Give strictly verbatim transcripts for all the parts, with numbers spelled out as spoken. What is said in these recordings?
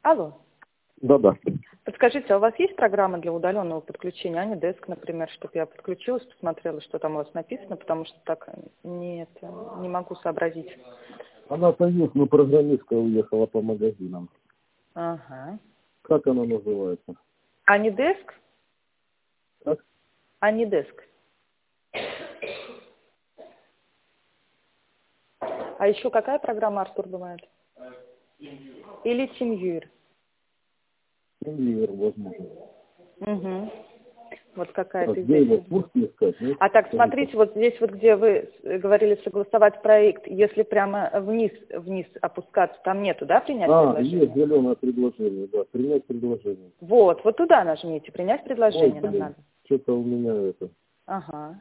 Алло. Да-да. Подскажите, а у вас есть программа для удаленного подключения, Анидеск, например, чтобы я подключилась, посмотрела, что там у вас написано, потому что так нет, не могу сообразить. Она-то есть, но программистка уехала по магазинам. Ага. Как она называется? Анидеск? Как? Анидеск. А еще какая программа, Артур, бывает? Или TeamViewer? TeamViewer, возможно. Угу. Вот Так, какая-то где здесь. его курсе искать? Нет? А так, Скажите. смотрите, вот здесь вот, где вы говорили согласовать проект, если прямо вниз, вниз опускаться, там нету, да, принять А, предложение? есть зеленое предложение, да, принять предложение. Вот, вот туда нажмите, принять Ой, предложение нам блин, надо. что-то у меня это. Ага.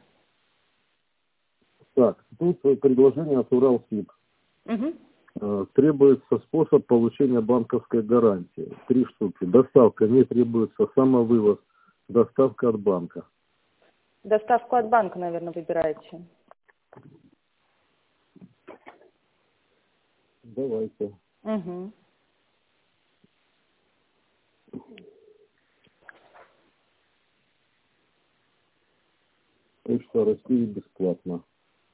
Так, тут предложение от Уралсиб. Угу. Э, Требуется способ получения банковской гарантии. Три штуки. Доставка не требуется, самовывоз. Доставка от банка. Доставку от банка, наверное, выбираете. Давайте. Угу. Почта России бесплатно.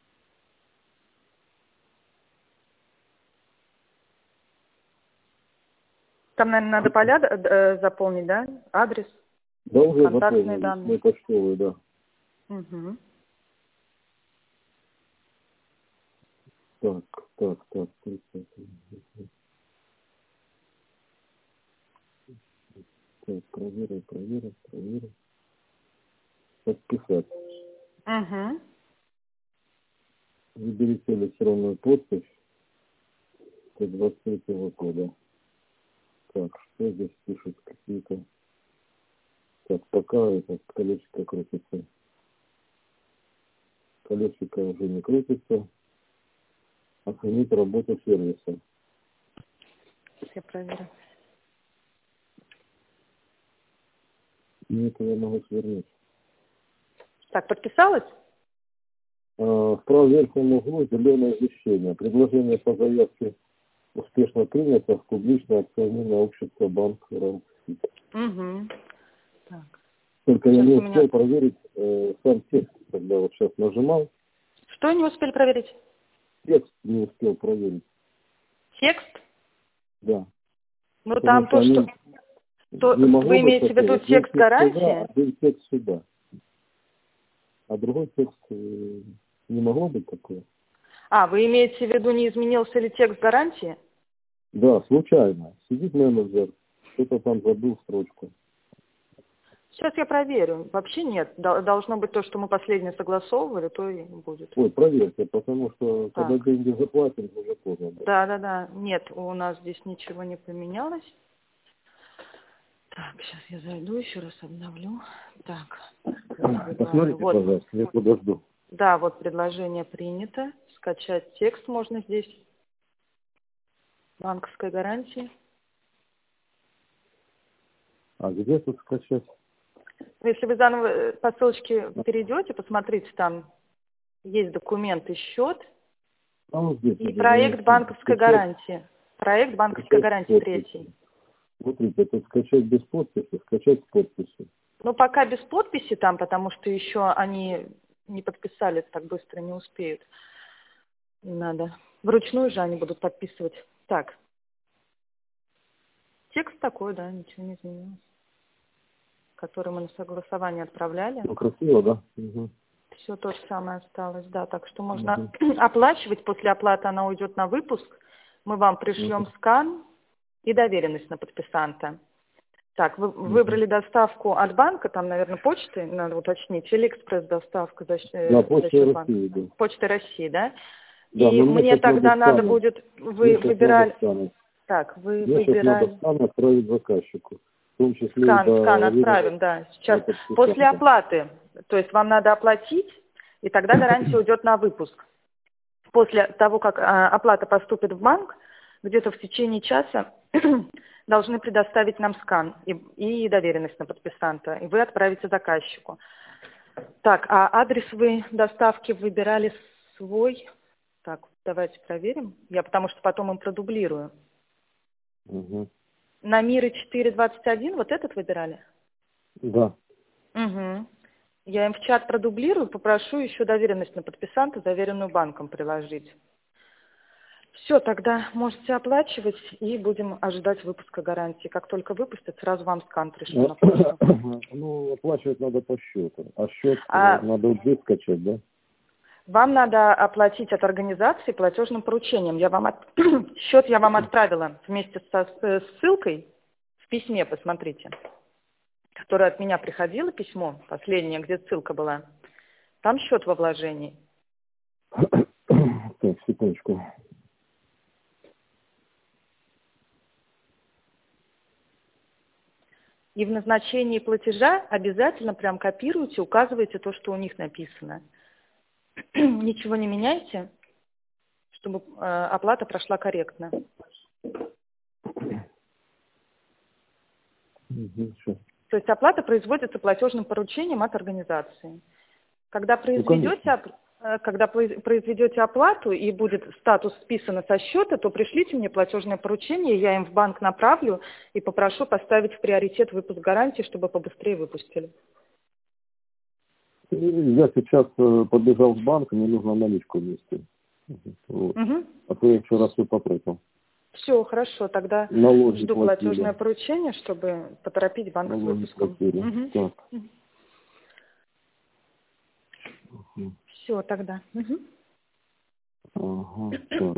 Там, наверное, надо поля э, заполнить, да? Адрес, Да, уже контактные заполнили. данные. Мы почтовые, да. Угу. Так, так, так. тридцать. Так, проверим, проверим, проверим. Подписать. Угу. Выберите электронную подпись до двадцать третьего года. Так, что здесь пишут какие-то... Так, пока это колесико крутится. Колесико уже не крутится. Оценить работу сервиса. Я проверю. И это я могу свернуть. Так, подписалась? А, в правом верхнем углу зеленое извещение. Предложение по заявке успешно принято в публичное акционерное общество Банк Уралсиб. Угу. Так. Только я Сейчас не у успел меня... проверить э, сам текст, когда вот сейчас нажимал. Что не успели проверить? Текст не успел проверить. Текст? Да. Ну, Потому там что то, что... они То, не могло вы быть имеете в виду такого. Один текст текст сюда, гарантии? один текст сюда. А другой текст э, не могло быть такого. А, вы имеете в виду, не изменился ли текст гарантии? Да, случайно. Сидит менеджер, что-то там забыл строчку. Сейчас я проверю. Вообще нет. Дол- Должно быть то, что мы последнее согласовывали, то и будет. Ой, проверьте, потому что Так. когда деньги заплатим, уже поздно. Да. Да, да, да. Нет, у нас здесь ничего не поменялось. Так, сейчас я зайду, еще раз обновлю. Так, индивидуально. Посмотрите, Вот. пожалуйста, я подожду. Да, вот предложение принято. Скачать текст можно здесь. Банковской гарантии. А где тут скачать? Если вы заново э, по ссылочке перейдете, посмотрите, там есть документ и счет, А вот здесь. и это проект же банковской скачать, гарантии. Проект банковской скачать с гарантии подписью. третий. Смотрите, это скачать без подписи, скачать с подписью. Ну, пока без подписи там, потому что еще они не подписали, так быстро не успеют. Не надо. Вручную же они будут подписывать. Так. Текст такой, да, ничего не изменилось. Который мы на согласование отправляли. Ну, красиво, да? Угу. Все то же самое осталось, да. Так что можно Угу. оплачивать. После оплаты она уйдет на выпуск. Мы вам пришлем Угу. скан и доверенность на подписанта. Так, вы Угу. выбрали доставку от банка, там, наверное, почты, надо уточнить, или экспресс-доставка за, э, Да, за Почта счет банка. России, да. Почта России, да? Да, И но мне мне сейчас тогда надо надо сканать. будет, Мне вы сейчас надо выбирали, сканать. так, вы Мне сейчас надо выбирали, скан отправить заказчику. В том числе и скан, скан доверенность отправим, да, на сейчас, подписанта. после оплаты, то есть вам надо оплатить, и тогда гарантия уйдет на выпуск. После того, как а, оплата поступит в банк, где-то в течение часа должны предоставить нам скан и, и доверенность на подписанта, и вы отправите заказчику. Так, а адрес вы доставки выбирали свой? Так, давайте проверим. Я потому что потом им продублирую. Угу. На Мира четыре двадцать один, вот этот выбирали? Да. Угу. Я им в чат продублирую, попрошу еще доверенность на подписанта, заверенную банком приложить. Все, тогда можете оплачивать и будем ожидать выпуска гарантии. Как только выпустят, сразу вам скан пришлю на почту. Ну, оплачивать надо по счету. А счет А надо вот скачать, да? вам надо оплатить от организации платежным поручением. Я вам от... Счет я вам отправила вместе со с ссылкой в письме, посмотрите, которое от меня приходило, письмо, последнее, где ссылка была. Там счет во вложении. Так, секундочку. И в назначении платежа обязательно прям копируйте, указывайте то, что у них написано. Ничего не меняйте, чтобы э, оплата прошла корректно. Угу, сейчас. То есть оплата производится платежным поручением от организации. Когда произведете, Ну, оп- э, когда произведете оплату и будет статус списан со счета, то пришлите мне платежное поручение, я им в банк направлю и попрошу поставить в приоритет выпуск гарантии, чтобы побыстрее выпустили. я сейчас э, побежал в банк, мне нужно наличку внести. Вот. Угу. А то я вчера все потратил. Все, хорошо, тогда Налоги жду платили. платежное поручение, чтобы поторопить банк с Налоги выпуском. платили. Угу. Так. Все, тогда. Угу. Ага, так.